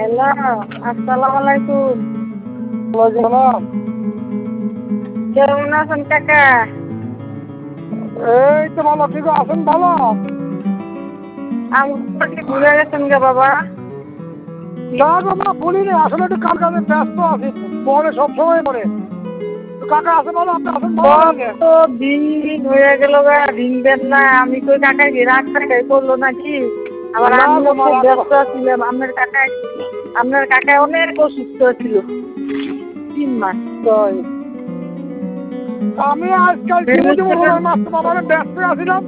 Hello, আসসালামু আলাইকুম। ওয়ালাইকুম। কেমন আছেন কাকা? এই তো ভালো, ঠিক আছেন? ভালো। আমাকে ভুলে গেছেন গে বাবা? না গো মা, বলিনি, আসলে একটু কাজে ব্যস্ত আছি, পরে সবসময় পরে। কাকা আছে ভালো, আপনি আছেন ভালো? কত দিন হয়ে গেল গা, দিন দেন না। আমি কই কাকাই কি রাগ টাকাই করলো নাকি? আবার না আমিও গো মা, খুব রাখো। ব্যস্ত ছিলাম। আপনার কাকাই অনেক অসুস্থ ছিল 3 মাস। তাই আমি আজকাল কি বুঝবো, মাস তো বাবার ব্যস্ত আছিলাম।